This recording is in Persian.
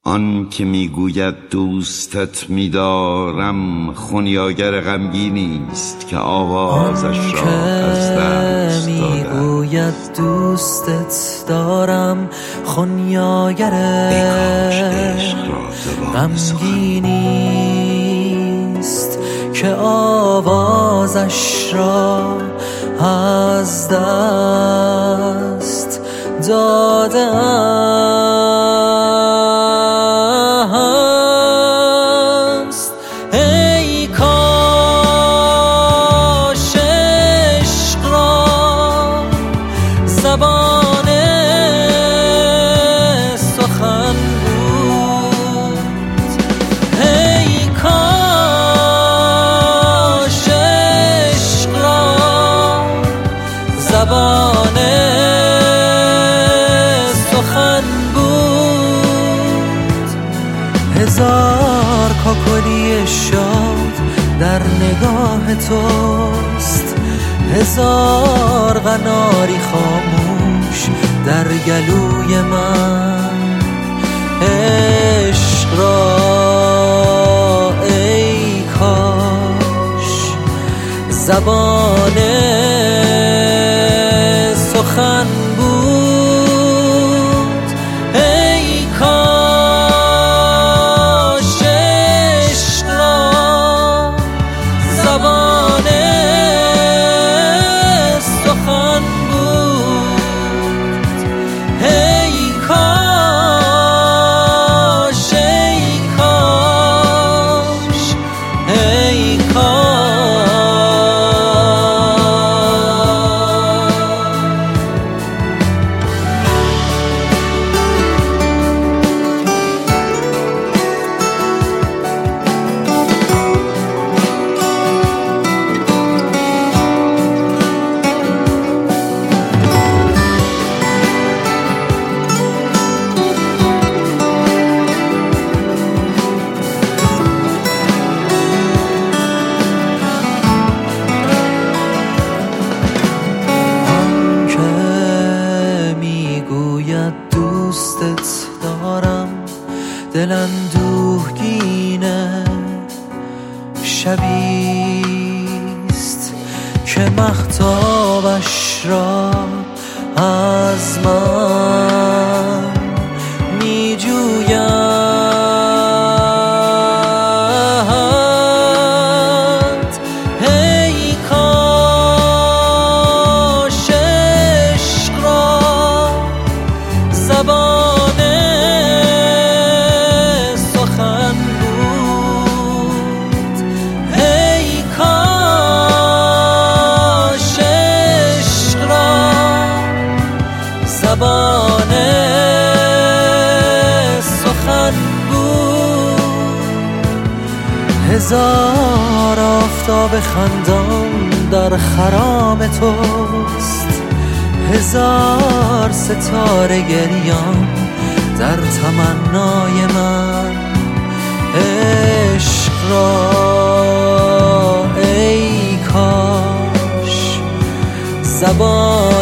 آن که میگوید دوستت میدارم خونیاگر غمگینی است که آوازش را از دست داده. میگوید دوستت دارم خونیاگر غمگینی است که آوازش را از دست داده. زبان سخن بود، ای کاش عشق را زبان سخن بود. هزار کاکلی شاد در نگاه توست، هزار قناری خاموش در گلوی من. عشق را ای کاش زبان سخن بود، ای کاش عشق را زبان سخن بود، ای کاش ای کاش ای کاش. دوستت دارم دل اندوهگینه، شبیست که مهتابش را از من می جویند. ای کاش عشق را زبان سخن بود، ای کاش عشق را زبان سخن بود. هزار آفتاب خندان در خرام توست، هزار ستاره گریان در تمنای من. عشق را ای کاش زبان